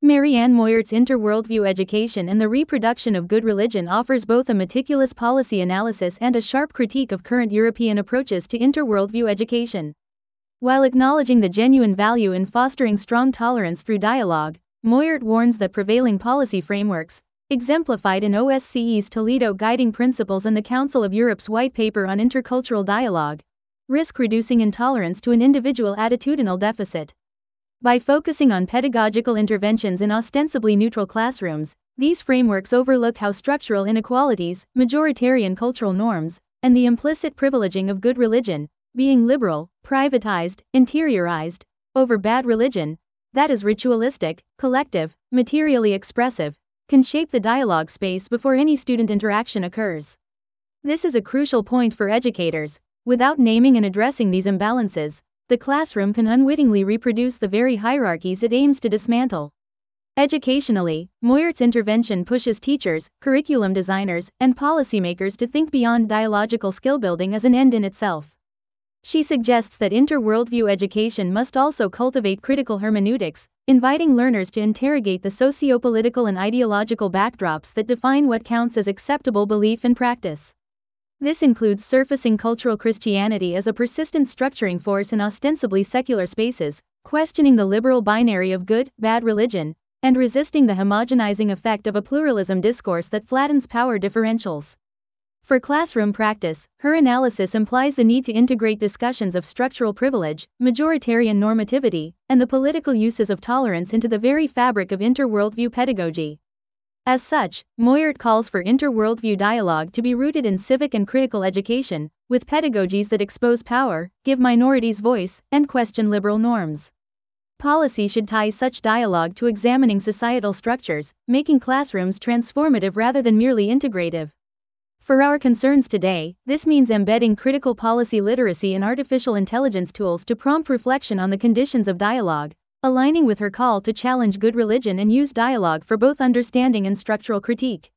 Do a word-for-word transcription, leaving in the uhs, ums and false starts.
Marianne Moyart's Inter-Worldview Education and the Reproduction of Good Religion offers both a meticulous policy analysis and a sharp critique of current European approaches to inter-worldview education. While acknowledging the genuine value in fostering strong tolerance through dialogue, Moyart warns that prevailing policy frameworks, exemplified in O S C E's Toledo Guiding Principles and the Council of Europe's White Paper on Intercultural Dialogue, risk reducing intolerance to an individual attitudinal deficit. By focusing on pedagogical interventions in ostensibly neutral classrooms, these frameworks overlook how structural inequalities, majoritarian cultural norms, and the implicit privileging of good religion, being liberal, privatized, interiorized, over bad religion, that is ritualistic, collective, materially expressive, can shape the dialogue space before any student interaction occurs. This is a crucial point for educators. Without naming and addressing these imbalances, the classroom can unwittingly reproduce the very hierarchies it aims to dismantle. Educationally, Moyart's intervention pushes teachers, curriculum designers, and policymakers to think beyond dialogical skill building as an end in itself. She suggests that inter-worldview education must also cultivate critical hermeneutics, inviting learners to interrogate the socio-political and ideological backdrops that define what counts as acceptable belief and practice. This includes surfacing cultural Christianity as a persistent structuring force in ostensibly secular spaces, questioning the liberal binary of good, bad religion, and resisting the homogenizing effect of a pluralism discourse that flattens power differentials. For classroom practice, her analysis implies the need to integrate discussions of structural privilege, majoritarian normativity, and the political uses of tolerance into the very fabric of inter-worldview pedagogy. As such, Moyart calls for inter-worldview dialogue to be rooted in civic and critical education, with pedagogies that expose power, give minorities voice, and question liberal norms. Policy should tie such dialogue to examining societal structures, making classrooms transformative rather than merely integrative. For our concerns today, this means embedding critical policy literacy in artificial intelligence tools to prompt reflection on the conditions of dialogue, aligning with her call to challenge good religion and use dialogue for both understanding and structural critique.